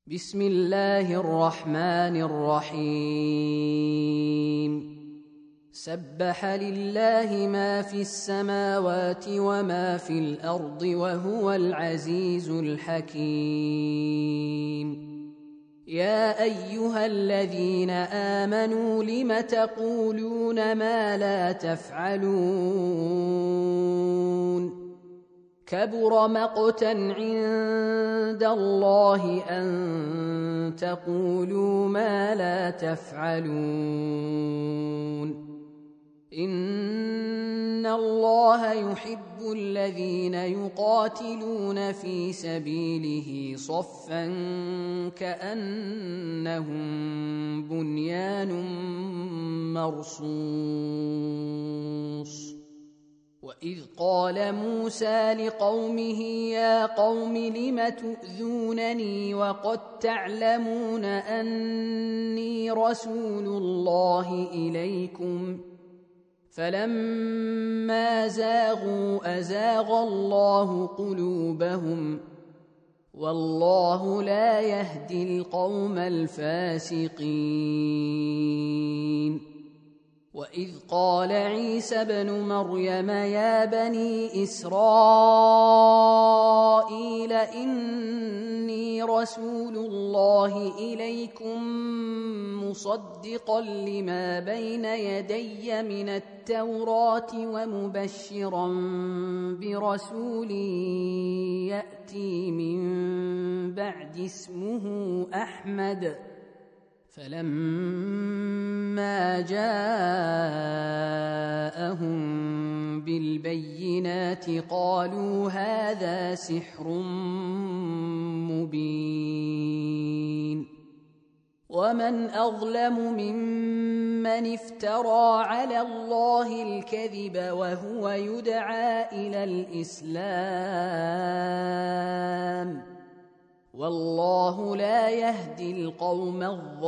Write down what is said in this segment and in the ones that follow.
بسم الله الرحمن الرحيم. سبح لله ما في السماوات وما في الأرض وهو العزيز الحكيم. يا أيها الذين آمنوا لم تقولون ما لا تفعلون؟ كبر مقتا عند الله أن تقولوا ما لا تفعلون. إن الله يحب الذين يقاتلون في سبيله صفا كأنهم بنيان مرصوص. وإذ قال موسى لقومه يا قوم لم تؤذونني وقد تعلمون أني رسول الله إليكم فلما زاغوا أزاغ الله قلوبهم والله لا يهدي القوم الفاسقين. وإذ قال عيسى ابن مريم يا بني إسرائيل إني رسول الله إليكم مصدقا لما بين يدي من التوراة ومبشرا برسول يأتي من بعد اسمه أحمد. فلما جاءهم بالبينات قالوا هذا سحر مبين. ومن أظلم ممن افترى على الله الكذب وهو يدعى إلى الإسلام والله لا يهدي القوم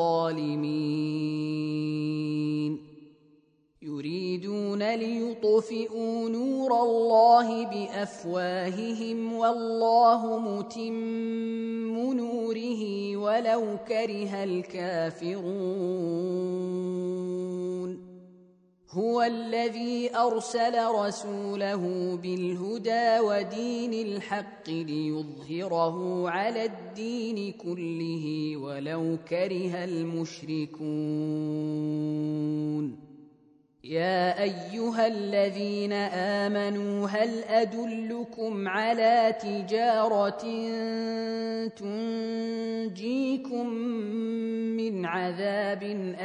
الظالمين. يريدون ليطفئوا نور الله بأفواههم والله متم نوره ولو كره الكافرون. هو الذي أرسل رسوله بالهدى ودين الحق ليظهره على الدين كله ولو كره المشركون. يا أيها الذين آمنوا هل أدلكم على تجارة تنجيكم من عذاب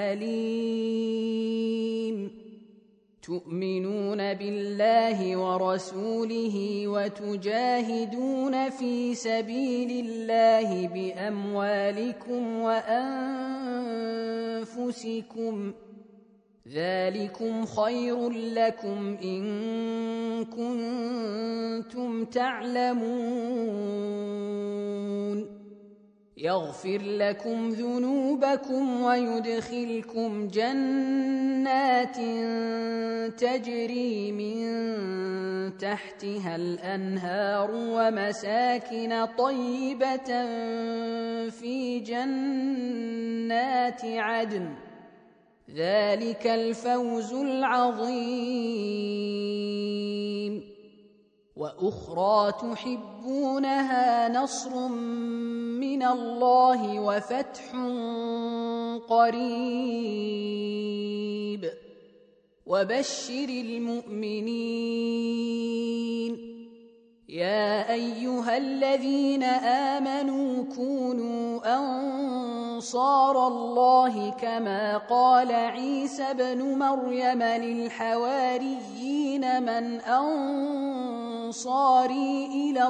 أليم؟ تؤمنون بالله ورسوله وتجاهدون في سبيل الله بأموالكم وأنفسكم ذلكم خير لكم إن كنتم تعلمون. يغفر لكم ذنوبكم ويدخلكم جنات تجري من تحتها الأنهار ومساكن طيبة في جنات عدن ذلك الفوز العظيم. وأخرى تحبونها نصر من الله وفتح قريب وبشر المؤمنين. يا أيها الذين آمنوا كونوا أنصار الله كما قال عيسى ابن مريم للحواريين من أنصاري إلى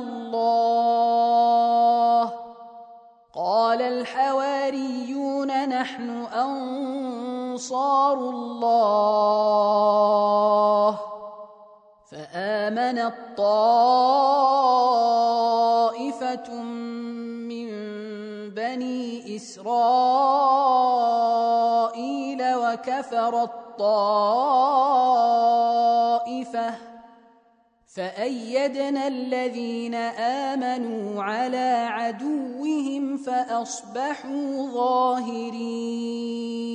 الله؟ قال الحواريون نحن أنصار الله. فآمنت طائفة من بني إسرائيل وكفرت طائفة فأيدنا الذين آمنوا على عدوهم فأصبحوا ظاهرين.